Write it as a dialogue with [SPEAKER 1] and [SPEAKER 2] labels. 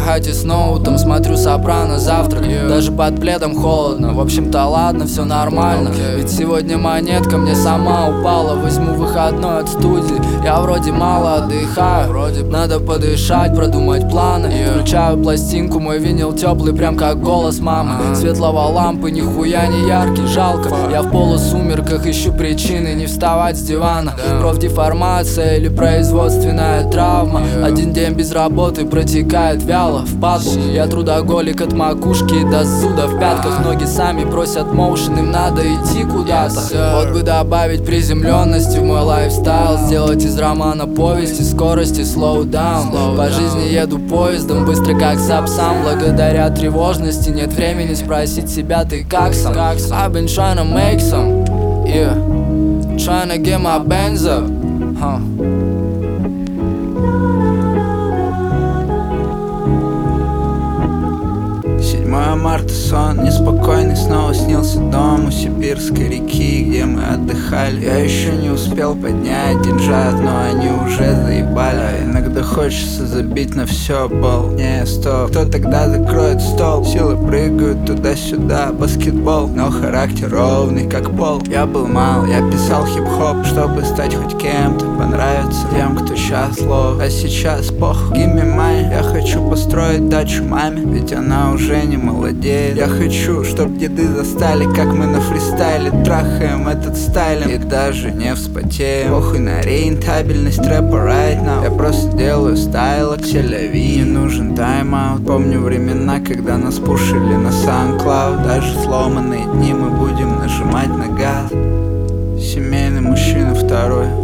[SPEAKER 1] хате с ноутом, смотрю Сопрано завтрак. Даже под пледом холодно, в общем-то ладно, все нормально. Ведь сегодня монетка мне сама упала. Возьму выходной от студии, я вроде мало отдыхаю. Надо подышать, продумать планы. Включаю пластинку, мой винил теплый, прям как голос мамы. Светлого лампы, нихуя не яркий, жалко. Я в полусумерках ищу причины не вставать с дивана. Профдеформация или производственная травма. Один день без работы протекает вяло в падлу. Я трудоголик от макушки до зуда в пятках. Ноги сами просят моушен, им надо идти куда-то. Вот бы добавить приземленности в мой лайфстайл, сделать из романа повести, скорости slow down. По жизни еду поездом, быстро как сапсан. Благодаря тревожности нет времени спросить себя, ты как сам? I've been trying to make some, yeah, trying to get my bands up, huh.
[SPEAKER 2] 7 марта, сон неспокойный, снова снился дом у Сибирской реки, где мы отдыхали. Я еще не успел поднять деньжат, но они уже заебали. А иногда хочется забить на все бол. Не, стоп, кто тогда закроет стол? Силы прыгают туда-сюда, баскетбол, но характер ровный, как пол. Я был мал, я писал хип-хоп, чтобы стать хоть кем-то, понравиться тем, кто счастлив. А сейчас похуй, give me mine. Я хочу построить дачу маме, ведь она уже не молодеет. Я хочу, чтоб деды застали, как мы на фристайле трахаем этот стайлем и даже не вспотеем. Похуй на рентабельность рэпа right now. Я просто делаю стайл акселяви. Не нужен тайм-аут. Помню времена, когда нас пушили на SoundCloud. Даже сломанные дни мы будем нажимать на газ. Семейный мужчина второй.